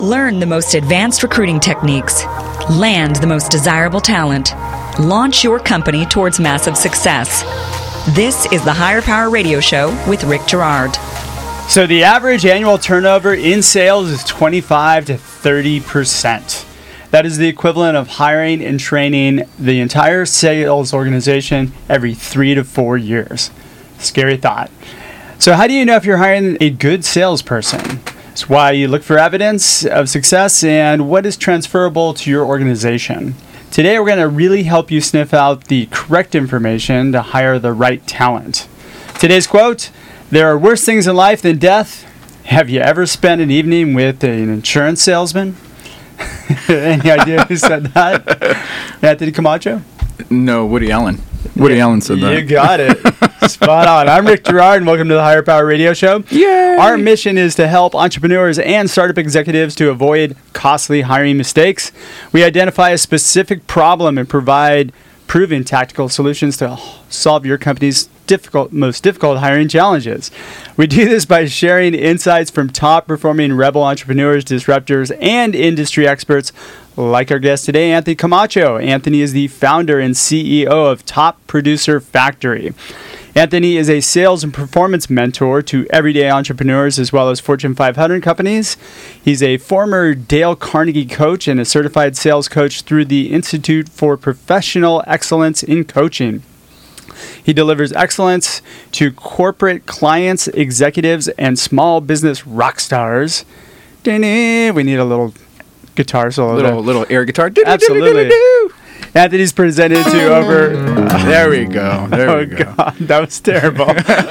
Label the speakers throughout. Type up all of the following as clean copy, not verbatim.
Speaker 1: Learn the most advanced recruiting techniques. Land the most desirable talent. Launch your company towards massive success. This is the Higher Power Radio Show with Rick Girard.
Speaker 2: So the average annual turnover in sales is 25 to 30%. That is the equivalent of hiring and training the entire sales organization every 3 to 4 years. Scary thought. So how do you know if you're hiring a good salesperson? It's why you look for evidence of success and what is transferable to your organization. Today we're going to really help you sniff out the correct information to hire the right talent. Today's quote: "There are worse things in life than death. Have you ever spent an evening with an insurance salesman?" Any idea who said that? Anthony Camacho?
Speaker 3: No, Woody Allen. Woody Allen said that.
Speaker 2: You got it. Spot on. I'm Rick Girard, and welcome to the Higher Power Radio Show.
Speaker 3: Yay!
Speaker 2: Our mission is to help entrepreneurs and startup executives to avoid costly hiring mistakes. We identify a specific problem and provide proven tactical solutions to solve your company's most difficult hiring challenges. We do this by sharing insights from top-performing rebel entrepreneurs, disruptors, and industry experts like our guest today, Anthony Camacho. Anthony is the founder and CEO of Top Producer Factory. Anthony is a sales and performance mentor to everyday entrepreneurs as well as Fortune 500 companies. He's a former Dale Carnegie coach and a certified sales coach through the Institute for Professional Excellence in Coaching. He delivers excellence to corporate clients, executives, and small business rock stars. We need a little guitar solo.
Speaker 3: Little air guitar.
Speaker 2: Absolutely. Anthony's presented to over...
Speaker 3: There we go.
Speaker 2: Oh, God. That was terrible.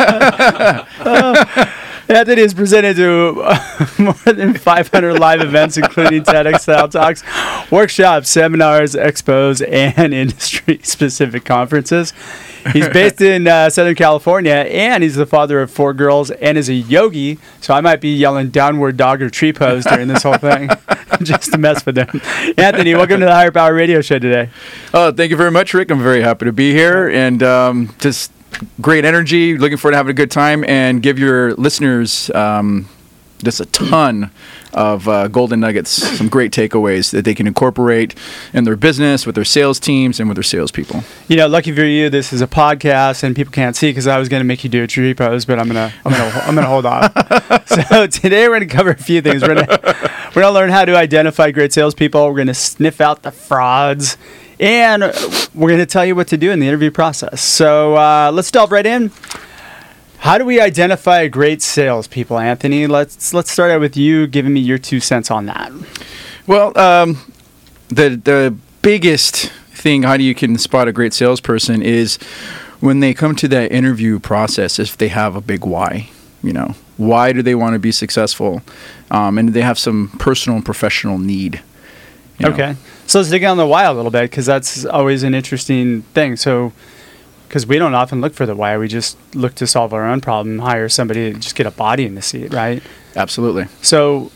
Speaker 2: Anthony is presented to more than 500 live events, including TEDx Style Talks, workshops, seminars, expos, and industry-specific conferences. He's based in Southern California, and he's the father of 4 girls and is a yogi, so I might be yelling downward dog or tree pose during this whole thing just to mess with him. Anthony, welcome to the Higher Power Radio Show today.
Speaker 3: Oh, thank you very much, Rick. I'm very happy to be here, and just great energy. Looking forward to having a good time and give your listeners just a ton of golden nuggets, some great takeaways that they can incorporate in their business, with their sales teams, and with their salespeople.
Speaker 2: You know, lucky for you, this is a podcast and people can't see because I was going to make you do a tree pose, but I'm gonna hold on. So today we're going to cover a few things. We're gonna learn how to identify great salespeople. We're going to sniff out the frauds, and we're going to tell you what to do in the interview process. So let's delve right in. How do we identify great salespeople, Anthony? Let's start out with you giving me your 2 cents on that.
Speaker 3: Well, the biggest thing how you can spot a great salesperson is when they come to that interview process, if they have a big why. You know, why do they want to be successful? And do they have some personal and professional need?
Speaker 2: Okay. So let's dig on the why a little bit, because that's always an interesting thing. So, because we don't often look for the why, we just look to solve our own problem, hire somebody to just get a body in the seat, right?
Speaker 3: Absolutely. So,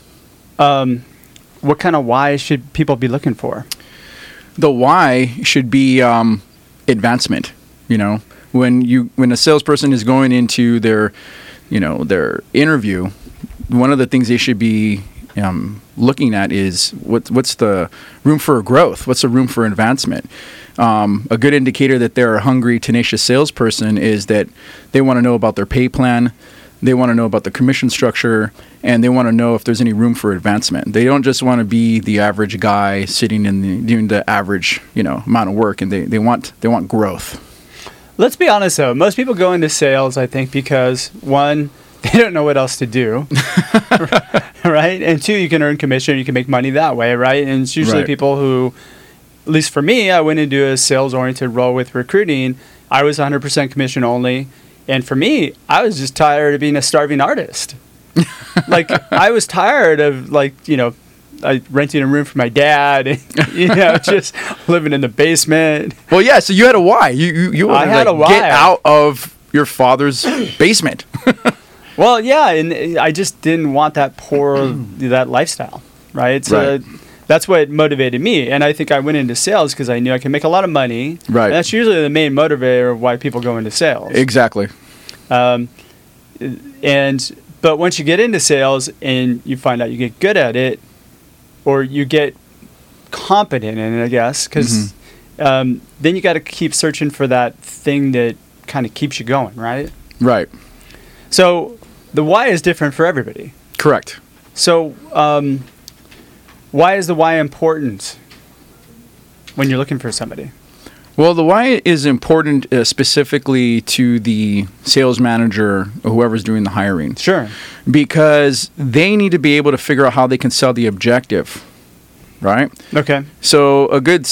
Speaker 2: what kind of why should people be looking for?
Speaker 3: The why should be advancement. You know, when a salesperson is going into their interview, one of the things they should be looking at is what's the room for growth? What's the room for advancement? A good indicator that they're a hungry, tenacious salesperson is that they want to know about their pay plan, they want to know about the commission structure, and they want to know if there's any room for advancement. They don't just want to be the average guy sitting doing the average amount of work, and they want growth.
Speaker 2: Let's be honest, though. Most people go into sales, I think, because one, they don't know what else to do, right? And two, you can earn commission, you can make money that way, right? And it's usually people who, at least for me, I went into a sales-oriented role with recruiting. I was 100% commission only. And for me, I was just tired of being a starving artist. I was tired of, renting a room for my dad, and, just living in the basement.
Speaker 3: Well, yeah, so you had a why. You
Speaker 2: I had a why.
Speaker 3: Get out of your father's basement.
Speaker 2: Well, yeah, and I just didn't want that that lifestyle, right? So that's what motivated me. And I think I went into sales because I knew I could make a lot of money. Right. And that's usually the main motivator of why people go into sales.
Speaker 3: Exactly.
Speaker 2: But once you get into sales and you find out you get good at it, or you get competent in it, I guess, because then you got to keep searching for that thing that kind of keeps you going, right?
Speaker 3: Right.
Speaker 2: So the why is different for everybody.
Speaker 3: Correct.
Speaker 2: So why is the why important when you're looking for somebody?
Speaker 3: Well, the why is important specifically to the sales manager or whoever's doing the hiring.
Speaker 2: Sure.
Speaker 3: Because they need to be able to figure out how they can sell the objective, right?
Speaker 2: Okay.
Speaker 3: So a good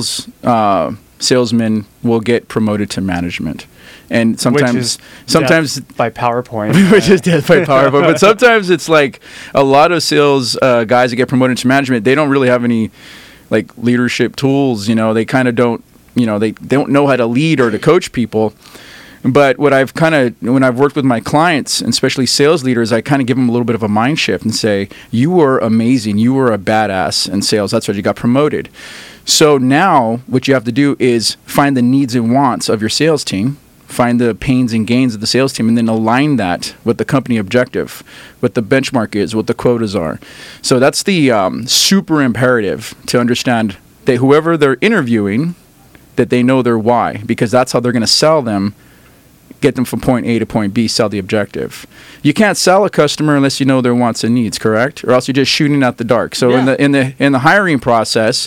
Speaker 3: salesman will get promoted to management. And sometimes
Speaker 2: by PowerPoint.
Speaker 3: which is death by PowerPoint. But sometimes it's like a lot of sales guys that get promoted to management, they don't really have any like leadership tools. They kind of don't. They don't know how to lead or to coach people. But when I've worked with my clients, and especially sales leaders, I kind of give them a little bit of a mind shift and say, you were amazing. You were a badass in sales. That's why you got promoted. So now what you have to do is find the needs and wants of your sales team, find the pains and gains of the sales team, and then align that with the company objective, what the benchmark is, what the quotas are. So that's the super imperative to understand that whoever they're interviewing, that they know their why, because that's how they're going to sell them, get them from point A to point B, sell the objective. You can't sell a customer unless you know their wants and needs, correct? Or else you're just shooting at the dark. So in the hiring process,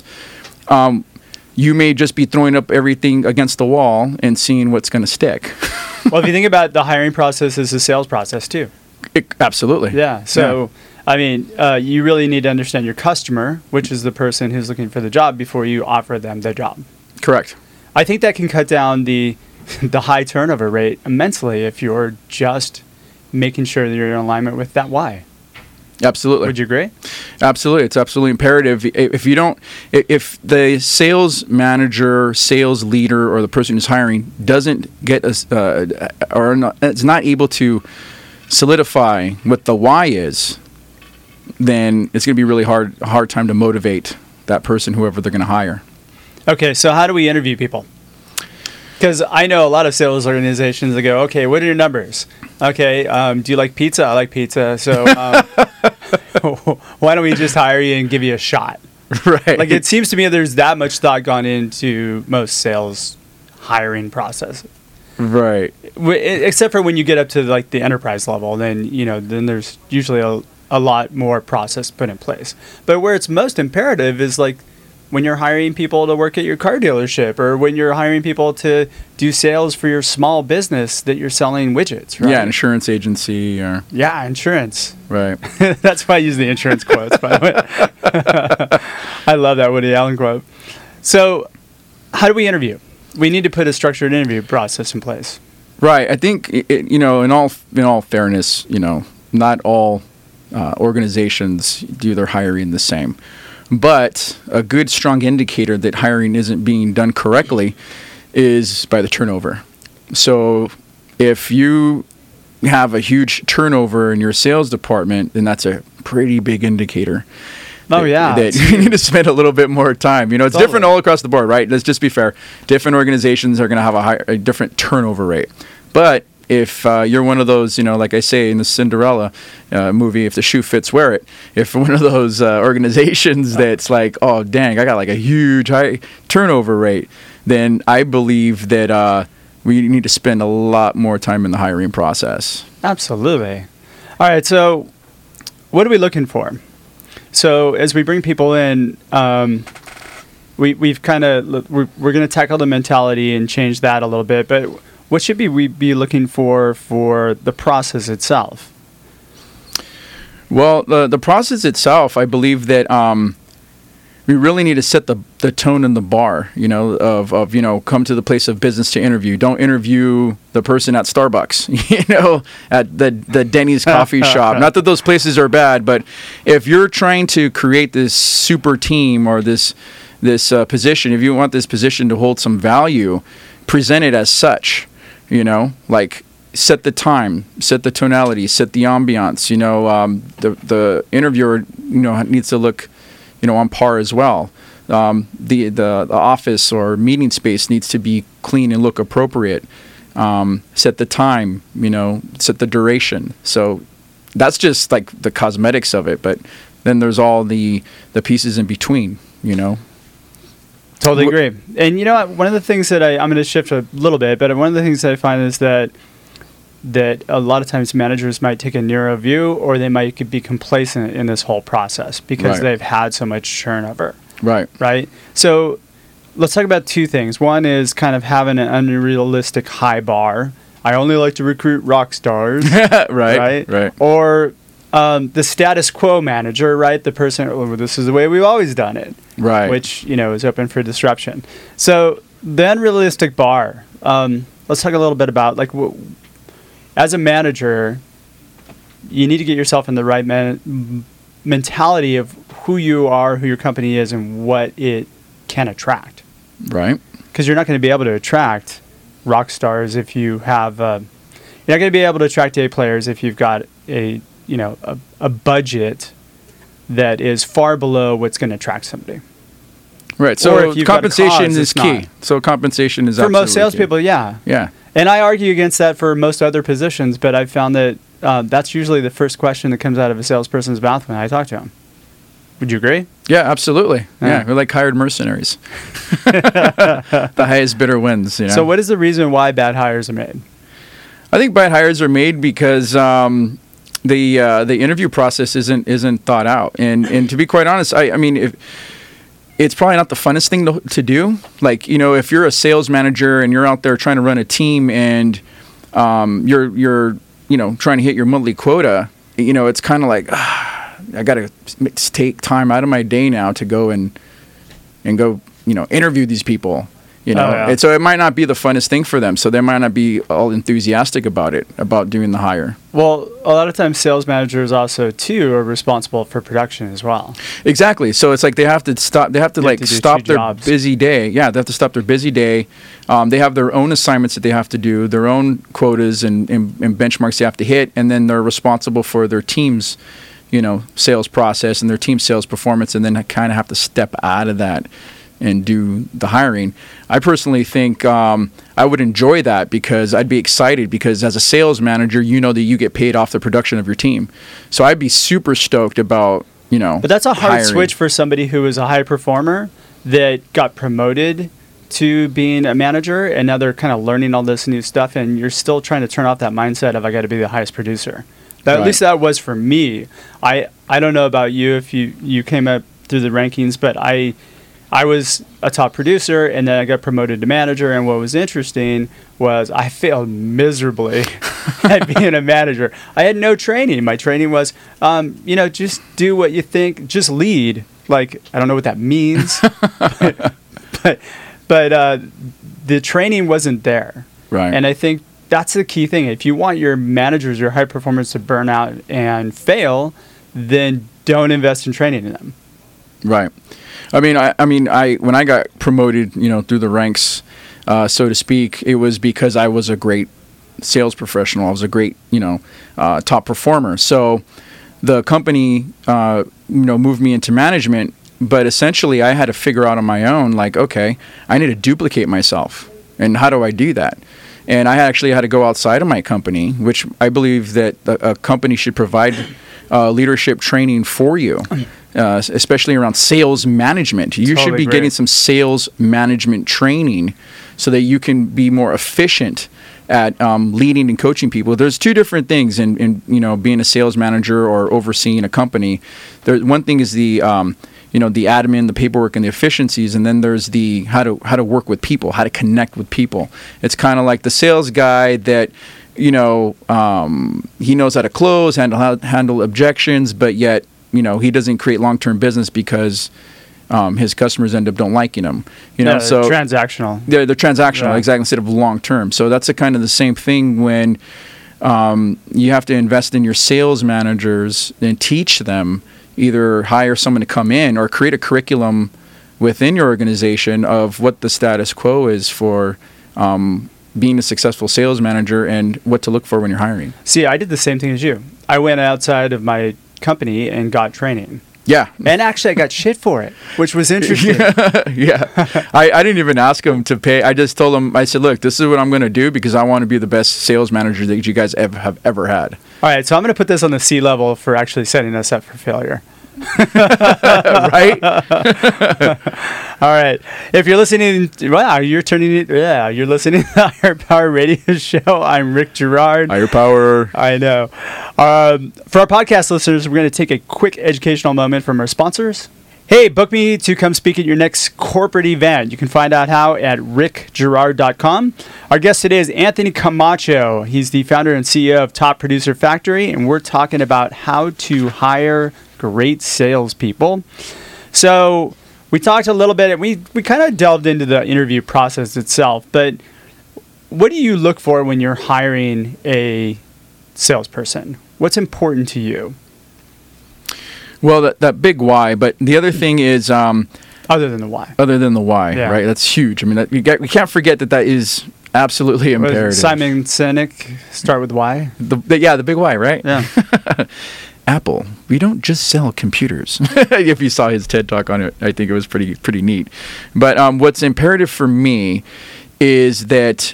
Speaker 3: you may just be throwing up everything against the wall and seeing what's going to stick.
Speaker 2: Well, if you think about the hiring process as a sales process too.
Speaker 3: Absolutely.
Speaker 2: Yeah. So, I mean, you really need to understand your customer, which is the person who's looking for the job, before you offer them the job.
Speaker 3: Correct.
Speaker 2: I think that can cut down the high turnover rate immensely if you're just making sure that you're in alignment with that why.
Speaker 3: Absolutely.
Speaker 2: Would you agree?
Speaker 3: Absolutely. It's absolutely imperative. If the sales manager, sales leader, or the person who's hiring doesn't get is not able to solidify what the why is, then it's going to be really hard time to motivate that person, whoever they're going to hire.
Speaker 2: Okay, so how do we interview people? Because I know a lot of sales organizations that go, okay, what are your numbers? Okay, do you like pizza? I like pizza. So why don't we just hire you and give you a shot?
Speaker 3: Right.
Speaker 2: Like, it seems to me there's that much thought gone into most sales hiring process.
Speaker 3: Right.
Speaker 2: Except for when you get up to like the enterprise level, then there's usually a lot more process put in place. But where it's most imperative is like when you're hiring people to work at your car dealership, or when you're hiring people to do sales for your small business that you're selling widgets, right?
Speaker 3: Yeah, insurance agency.
Speaker 2: Yeah, insurance.
Speaker 3: Right.
Speaker 2: That's why I use the insurance quotes, by the way. I love that Woody Allen quote. So how do we interview? We need to put a structured interview process in place.
Speaker 3: Right. I think, in all fairness, not all organizations do their hiring the same. But a good, strong indicator that hiring isn't being done correctly is by the turnover. So if you have a huge turnover in your sales department, then that's a pretty big indicator. That you need to spend a little bit more time. It's different all across the board, right? Let's just be fair. Different organizations are going to have a different turnover rate. But if you're one of those, like I say in the Cinderella movie, if the shoe fits, wear it. If one of those organizations that's like, oh, dang, I got like a huge high turnover rate, then I believe that we need to spend a lot more time in the hiring process.
Speaker 2: Absolutely. All right, so what are we looking for? So as we bring people in, we're going to tackle the mentality and change that a little bit, but what should we be looking for the process itself? Well,
Speaker 3: the process itself, I believe that we really need to set the tone and the bar, of come to the place of business to interview. Don't interview the person at Starbucks, at the Denny's coffee shop. Not that those places are bad, but if you're trying to create this super team or this position, if you want this position to hold some value, present it as such. Like set the time, set the tonality, set the ambiance. The interviewer, needs to look, on par as well. The office or meeting space needs to be clean and look appropriate. Set the time, set the duration. So that's just like the cosmetics of it. But then there's all the pieces in between, you know.
Speaker 2: Totally agree. And you know what? One of the things that I'm going to shift a little bit, but one of the things that I find is that a lot of times managers might take a narrow view, or they might be complacent in this whole process because they've had so much turnover. Right. Right. So let's talk about two things. One is kind of having an unrealistic high bar. I only like to recruit rock stars. Right. Or the status quo manager, right? The person, oh, this is the way we've always done it. Right. Which, you know, is open for disruption. So the unrealistic bar, let's talk a little bit about, like, as a manager, you need to get yourself in the right mentality of who you are, who your company is, and what it can attract. Right. Because you're not going to be able to attract rock stars if you have, you're not going to be able to attract A players if you've got a budget that is far below what's going to attract somebody. Right. So compensation is key. So compensation is for most salespeople. Yeah. Yeah. And I argue against that for most other positions, but I've found that that's usually the first question that comes out of a salesperson's mouth when I talk to them. Would you agree? Yeah, absolutely. Yeah, we're like hired mercenaries. The highest bidder wins. You know? So what is the reason why bad hires are made? I think bad hires are made because the interview process isn't thought out, and to be quite honest, I mean, it's probably not the funnest thing to do. Like, you know, if you're a sales manager and you're out there trying to run a team and you're trying to hit your monthly quota, you know, it's kind of like I got to take time out of my day now to go and go, you know, interview these people. You know, and so it might not be the funnest thing for them. So they might not be all enthusiastic about doing the hire. Well, a lot of times sales managers also too are responsible for production as well. Exactly. So it's like they have to stop. They have to stop their busy day. Yeah, they have to stop their busy day. They have their own assignments that they have to do, their own quotas and benchmarks they have to hit, and then they're responsible for their team's, you know, sales process and their team sales performance, and then kind of have to step out of that and do the hiring. I personally think I would enjoy that because I'd be excited because as a sales manager, you know that you get paid off the production of your team. So I'd be super stoked about, you know, but that's a hard hiring. Switch for somebody who is a high performer that got promoted to being a manager, and now they're kind of learning all this new stuff, and you're still trying to turn off that mindset of I got to be the highest producer. At least that was for me. I don't know about you if you came up through the rankings, but I was a top producer, and then I got promoted to manager, and what was interesting was I failed miserably at being a manager. I had no training. My training was, just do what you think, just lead. Like, I don't know what that means, but the training wasn't there. Right. And I think that's the key thing. If you want your managers, your high performers to burn out and fail, then don't invest in training in them. Right. I mean, when I got promoted, you know, through the ranks, so to speak, it was because I was a great sales professional. I was a great, top performer. So the company, moved me into management, but essentially I had to figure out on my own, like, okay, I need to duplicate myself. And how do I do that? And I actually had to go outside of my company, which I believe that a company should provide leadership training for you. Especially around sales management. You should be getting some sales management training so that you can be more efficient at leading and coaching people. There's two different things in being a sales manager or overseeing a company. One thing is the admin, the paperwork, and the efficiencies, and then there's the how to work with people, how to connect with people. It's kind of like the sales guy that he knows how to close, handle objections, but yet he doesn't create long-term business because his customers end up don't liking him. So transactional. They're transactional, exactly, instead of long-term. So that's kind of the same thing when you have to invest in your sales managers and teach them, either hire someone to come in or create a curriculum within your organization of what the status quo is for being a successful sales manager and what to look for when you're hiring. See, I did the same thing as you. I went outside of my company and got training. Yeah. And actually I got shit for it, which was interesting. Yeah. I didn't even ask him to pay. I just told him, I said, look, this is what I'm going to do because I want to be the best sales manager that you guys have ever had. All right. So I'm going to put this on the C level for actually setting us up for failure.
Speaker 3: Right?
Speaker 2: All right. If you're listening, wow, you're listening to the Higher Power Radio Show. I'm Rick Girard.
Speaker 3: Higher power.
Speaker 2: I know. For our podcast listeners, we're going to take a quick educational moment from our sponsors. Hey, book me to come speak at your next corporate event. You can find out how at rickgirard.com. Our guest today is Anthony Camacho. He's the founder and CEO of Top Producer Factory, and we're talking about how to hire great salespeople. So we talked a little bit, and we kind of delved into the interview process itself, but what do you look for when you're hiring a salesperson? What's important to you?
Speaker 3: Well, that big why, but the other thing is...
Speaker 2: other than the why.
Speaker 3: Other than the why,
Speaker 2: Yeah.
Speaker 3: right? That's huge. I mean, we can't forget that is absolutely imperative.
Speaker 2: Simon Sinek, start with why.
Speaker 3: The big why, right?
Speaker 2: Yeah.
Speaker 3: Apple, we don't just sell computers. If you saw his TED Talk on it, I think it was pretty neat. But what's imperative for me is that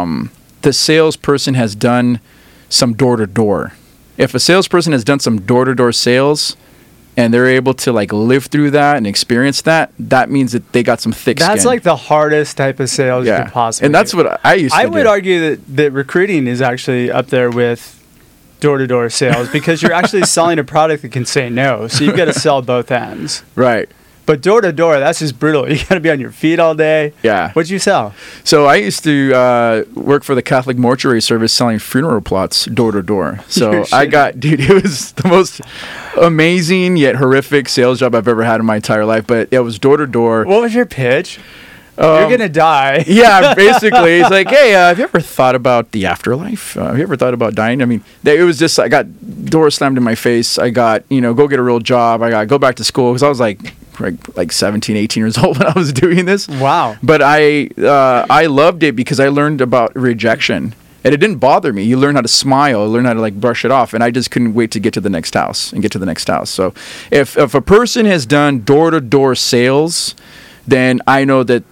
Speaker 3: the salesperson has done some door-to-door. If a salesperson has done some door-to-door sales and they're able to like live through that and experience that, that means that they got some thick skin.
Speaker 2: That's like the hardest type of sales you could possibly
Speaker 3: And that's
Speaker 2: do.
Speaker 3: what I used to do.
Speaker 2: I would argue that recruiting is actually up there with door-to-door sales because you're actually selling a product that can say no. So you've got to sell both ends.
Speaker 3: Right.
Speaker 2: But door-to-door, that's just brutal. You got to be on your feet all day.
Speaker 3: Yeah.
Speaker 2: What'd you sell?
Speaker 3: So I used to work for the Catholic Mortuary Service selling funeral plots door to door. So I got, dude, it was the most amazing yet horrific sales job I've ever had in my entire life. But it was door to door.
Speaker 2: What was your pitch? You're going to die.
Speaker 3: Yeah, basically. It's like, hey, have you ever thought about the afterlife? Have you ever thought about dying? I mean, it was just, I got doors slammed in my face. I got, go get a real job. I got to go back to school because I was like 17, 18 years old when I was doing this.
Speaker 2: Wow.
Speaker 3: But I loved it because I learned about rejection. And it didn't bother me. You learn how to smile, learn how to like brush it off. And I just couldn't wait to get to the next house and get to the next house. So if a person has done door-to-door sales, then I know that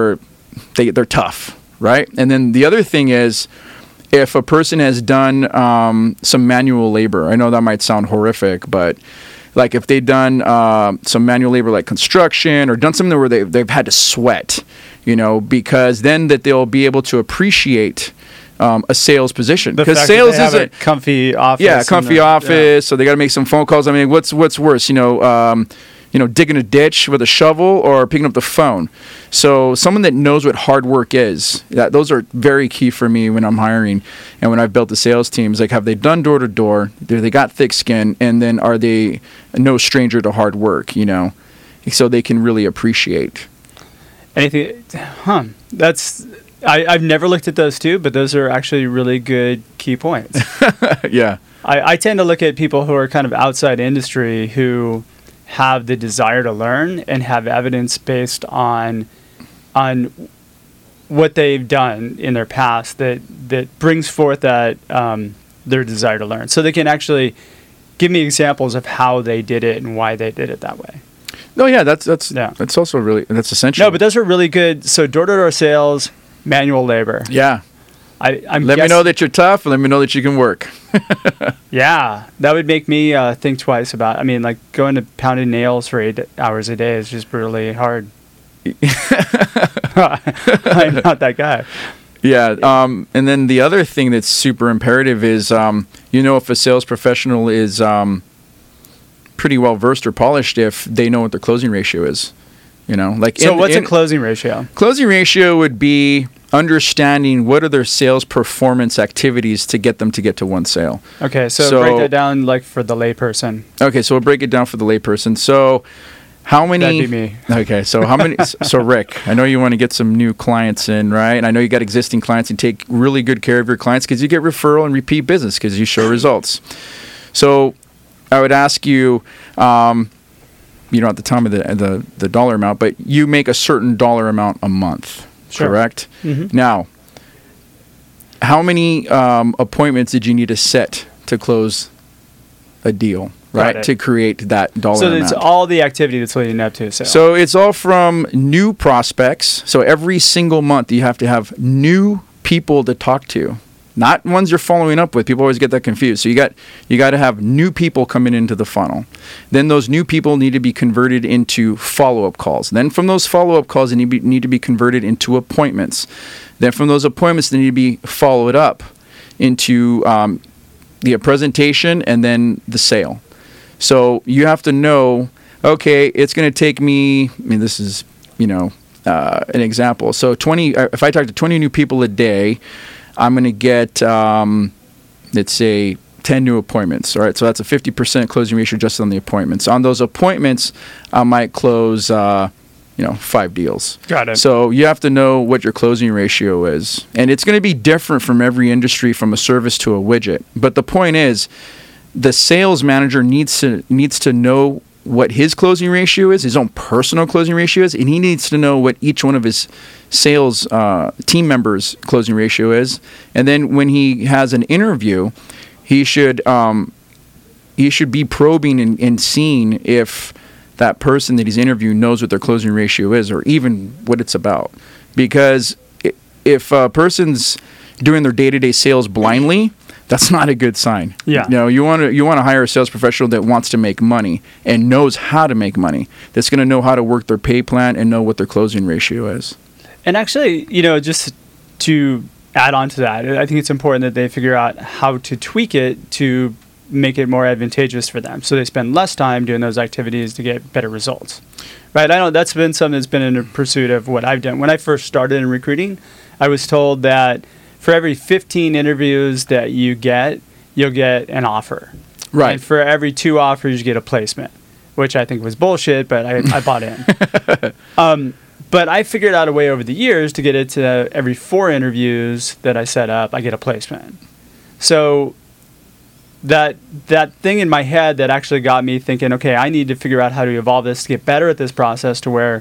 Speaker 3: they're tough, right? And then the other thing is, if a person has done some manual labor, I know that might sound horrific, but like if they've done some manual labor like construction or done something where they've had to sweat, because then that they'll be able to appreciate a sales position. Because sales is a
Speaker 2: comfy office.
Speaker 3: Yeah, comfy office. Yeah. So they got to make some phone calls. I mean, what's worse? Digging a ditch with a shovel or picking up the phone. So someone that knows what hard work is, those are very key for me when I'm hiring and when I've built the sales teams. Like, have they done door to door? Do they got thick skin? And then are they no stranger to hard work, so they can really appreciate.
Speaker 2: Anything, I've never looked at those two, but those are actually really good key points.
Speaker 3: Yeah.
Speaker 2: I tend to look at people who are kind of outside industry who have the desire to learn and have evidence based on what they've done in their past that brings forth that their desire to learn. So they can actually give me examples of how they did it and why they did it that way.
Speaker 3: No, yeah, that's also really, that's essential.
Speaker 2: No, but those are really good. So door-to-door sales, manual labor.
Speaker 3: Yeah.
Speaker 2: Let
Speaker 3: me know that you're tough. Let me know that you can work.
Speaker 2: Yeah, that would make me think twice about. I mean, like going to pounding nails for 8 hours a day is just brutally hard. I'm not that guy.
Speaker 3: Yeah, and then the other thing that's super imperative is, if a sales professional is pretty well versed or polished, if they know what their closing ratio is. So
Speaker 2: what's a closing ratio?
Speaker 3: Closing ratio would be understanding what are their sales performance activities to get them to get to one sale.
Speaker 2: Okay, so break that down like for the layperson.
Speaker 3: Okay, so we'll break it down for the layperson. So how many...
Speaker 2: That'd be me.
Speaker 3: Okay, so how many... So Rick, I know you want to get some new clients in, right? And I know you got existing clients and take really good care of your clients because you get referral and repeat business because you show results. So I would ask you... at the time of the dollar amount, but you make a certain dollar amount a month,
Speaker 2: sure.
Speaker 3: Correct?
Speaker 2: Mm-hmm.
Speaker 3: Now, how many appointments did you need to set to close a deal, right? To create that dollar amount.
Speaker 2: So it's all the activity that's leading up to a sale.
Speaker 3: So it's all from new prospects. So every single month you have to have new people to talk to. not ones you're following up with. People always get that confused. So you got to have new people coming into the funnel. Then those new people need to be converted into follow-up calls. Then from those follow-up calls, they need to be converted into appointments. Then from those appointments, they need to be followed up into the presentation and then the sale. So you have to know, okay, it's going to take me, this is, an example. So if I talk to 20 new people a day, I'm going to get, let's say, 10 new appointments. All right, so that's a 50% closing ratio just on the appointments. On those appointments, I might close, 5 deals.
Speaker 2: Got it.
Speaker 3: So you have to know what your closing ratio is. And it's going to be different from every industry, from a service to a widget. But the point is, the sales manager needs to know what his closing ratio is, his own personal closing ratio is, and he needs to know what each one of his sales team members' closing ratio is. And then when he has an interview, he should be probing and seeing if that person that he's interviewing knows what their closing ratio is, or even what it's about. Because if a person's doing their day-to-day sales blindly, that's not a good sign.
Speaker 2: Yeah.
Speaker 3: You want to hire a sales professional that wants to make money and knows how to make money. That's going to know how to work their pay plan and know what their closing ratio is.
Speaker 2: And actually, just to add on to that, I think it's important that they figure out how to tweak it to make it more advantageous for them, so they spend less time doing those activities to get better results. Right? I know that's been something that's been in a pursuit of what I've done. When I first started in recruiting, I was told that for every 15 interviews that you get, you'll get an offer.
Speaker 3: Right.
Speaker 2: And for every 2 offers, you get a placement, which I think was bullshit, but I bought in. But I figured out a way over the years to get it to every 4 interviews that I set up, I get a placement. So that thing in my head that actually got me thinking, okay, I need to figure out how to evolve this to get better at this process to where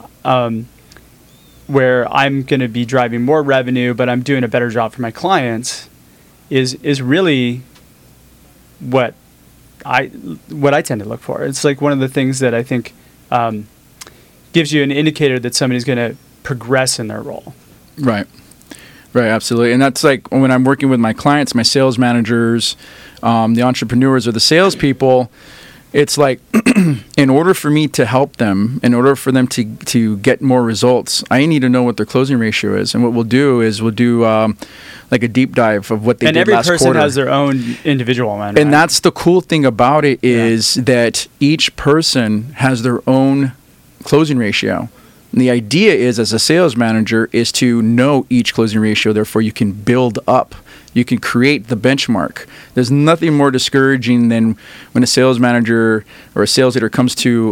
Speaker 2: I'm going to be driving more revenue, but I'm doing a better job for my clients, is really what I tend to look for. It's like one of the things that I think gives you an indicator that somebody's going to progress in their role.
Speaker 3: Right, absolutely. And that's like when I'm working with my clients, my sales managers, the entrepreneurs or the salespeople. It's like, in order for me to help them, in order for them to get more results, I need to know what their closing ratio is. And what we'll do is like a deep dive of what they did last quarter.
Speaker 2: And every person has their own individual one.
Speaker 3: And that's the cool thing about it is that each person has their own closing ratio. And the idea is, as a sales manager, is to know each closing ratio. Therefore, you can build up. You can create the benchmark. There's nothing more discouraging than when a sales manager or a sales leader comes to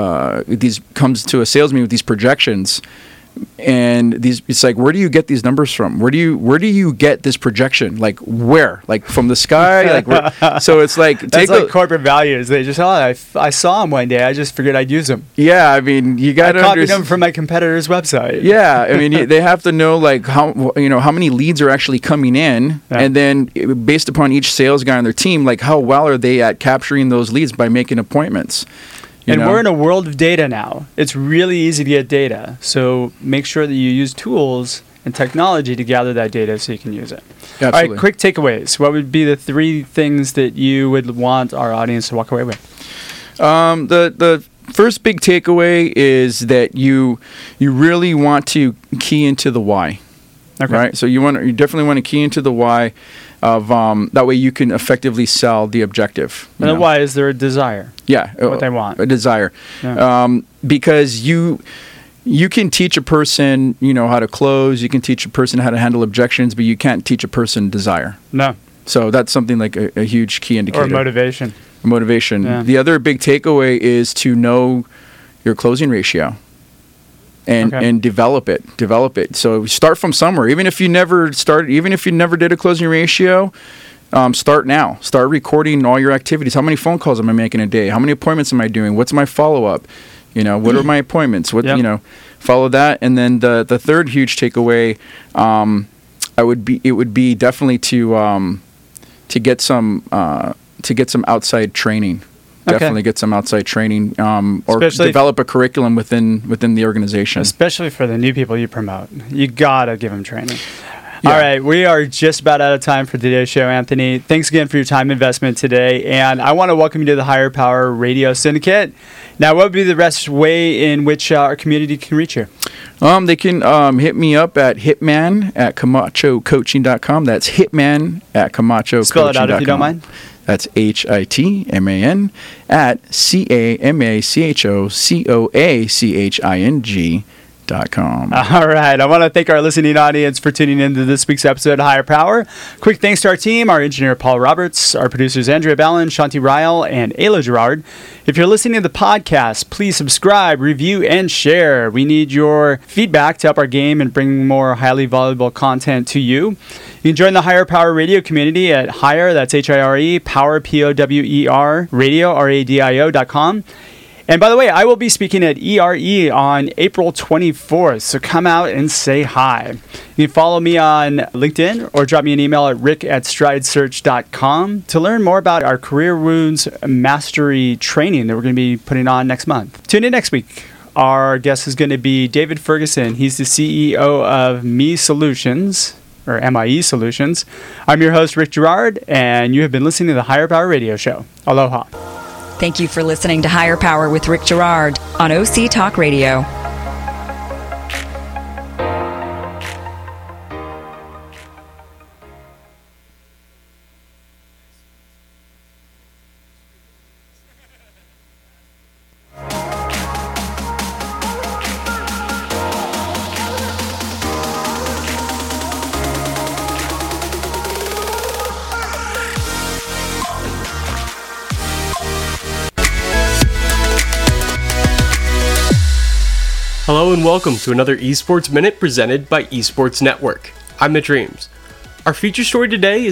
Speaker 3: a sales meeting with these projections, and it's like, where do you get these numbers from? Where do you get this projection? Like where? Like from the sky? Like where? So it's like
Speaker 2: that's like corporate values. They just I saw them one day. I just figured I'd use them.
Speaker 3: Yeah, I mean you got to
Speaker 2: copied them from my competitor's website.
Speaker 3: Yeah, I mean they have to know like how many leads are actually coming in, and then based upon each sales guy on their team, like how well are they at capturing those leads by making appointments.
Speaker 2: And we're in a world of data now. It's really easy to get data. So make sure that you use tools and technology to gather that data so you can use it.
Speaker 3: Absolutely.
Speaker 2: All right, quick takeaways. What would be the 3 things that you would want our audience to walk away with?
Speaker 3: The first big takeaway is that you really want to key into the why. Okay. Right? So you definitely want to key into the why of that way you can effectively sell the objective.
Speaker 2: And the why is there a desire?
Speaker 3: Yeah.
Speaker 2: What they want.
Speaker 3: A desire.
Speaker 2: Yeah.
Speaker 3: Because you can teach a person, how to close, you can teach a person how to handle objections, but you can't teach a person desire.
Speaker 2: No.
Speaker 3: So that's something like a huge key indicator.
Speaker 2: Or motivation.
Speaker 3: Yeah. The other big takeaway is to know your closing ratio. And develop it. So start from somewhere. Even if you never did a closing ratio, start now. Start recording all your activities. How many phone calls am I making a day? How many appointments am I doing? What's my follow-up? What are my appointments? Follow that. And then the third huge takeaway, it would be definitely to get some outside training. Definitely get some outside training, or develop a curriculum within the organization.
Speaker 2: Especially for the new people you promote, you gotta give them training.
Speaker 3: Yeah.
Speaker 2: All right, we are just about out of time for today's show, Anthony. Thanks again for your time investment today, and I want to welcome you to the Higher Power Radio Syndicate. Now, what would be the best way in which our community can reach you?
Speaker 3: They can hit me up at hitman@camachocoaching.com. That's hitman@camachocoaching.com.
Speaker 2: Spell it out if you don't mind.
Speaker 3: That's HITMAN at CAMACHOCOACHING.com.
Speaker 2: All right. I want to thank our listening audience for tuning into this week's episode of Higher Power. Quick thanks to our team, our engineer Paul Roberts, our producers Andrea Ballin, Shanti Ryle, and Ayla Gerard. If you're listening to the podcast, please subscribe, review, and share. We need your feedback to up our game and bring more highly valuable content to you. You can join the Higher Power Radio community at Higher, that's H-I-R-E, Power, P-O-W-E-R, radio, R-A-D-I-O.com. And by the way, I will be speaking at ERE on April 24th, so come out and say hi. You can follow me on LinkedIn or drop me an email at rick@stridesearch.com to learn more about our Career Wounds Mastery training that we're going to be putting on next month. Tune in next week. Our guest is going to be David Ferguson. He's the CEO of MIE Solutions, or MIE Solutions. I'm your host, Rick Gerard, and you have been listening to the Higher Power Radio Show. Aloha.
Speaker 1: Thank you for listening to Higher Power with Rick Gerard on OC Talk Radio.
Speaker 4: Hello and welcome to another Esports Minute presented by Esports Network. I'm The Dreams. Our feature story today is